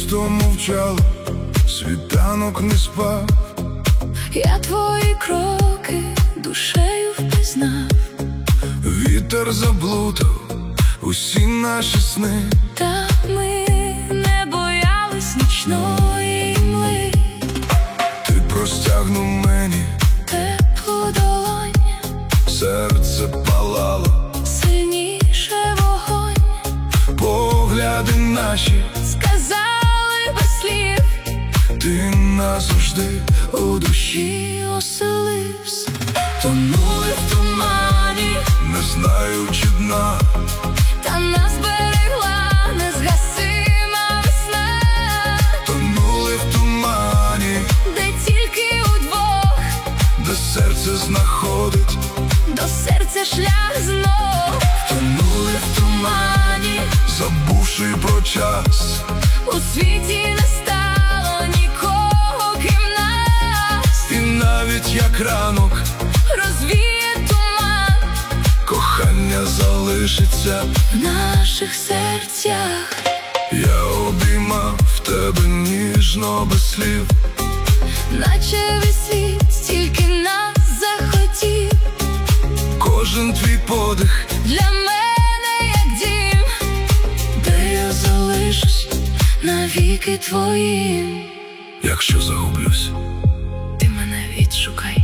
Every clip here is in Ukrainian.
Місто мовчало, світанок не спав. Я твої кроки душею впізнав. Вітер заблудив усі наші сни. Та ми не боялись нічної мли. Ти простягнув мені теплу долонь, серце палало, сильніше вогонь. погляди наші Сказали без слів, ти назавжди у душі оселився. Тонули в тумані, не знаючи дна. та нас берегла незгасима весна. Тонули в тумані, Де тільки удвох де серце знаходить. до серця шлях знов. Тонули в тумані, забувши про час. У світі не стало нікого, крім нас. І навіть як ранок Розвіє туман кохання залишиться. в наших серцях. Я обіймав тебе ніжно без слів. Наче весь світ стільки нас захотів. Кожен твій подих Для мене як дім, де я залишусь навіки твоїм. якщо загублюсь, Ти мене відшукай,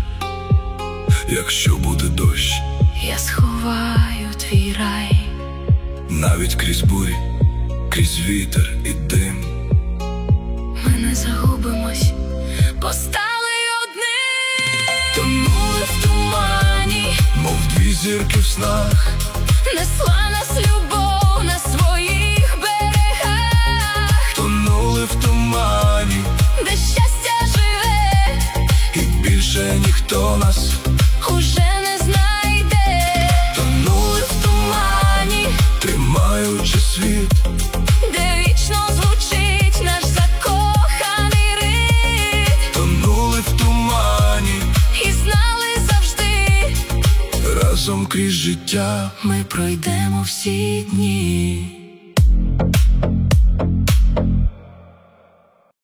якщо буде дощ, я сховаю твій рай. навіть крізь бурі, крізь вітер і дим. Ми не загубимось, бо стали одним. Тонули в тумані, Мов дві зірки в снах, несла нас любов на своїх берегах. тонули в тумані, Де щастя живе, і більше ніхто нас. уже не знайде. Тонули в тумані, тримаючи світ. Де вічно звучить наш закоханий рид. Тонули в тумані, І знали завжди, разом крізь життя. ми пройдемо всі дні.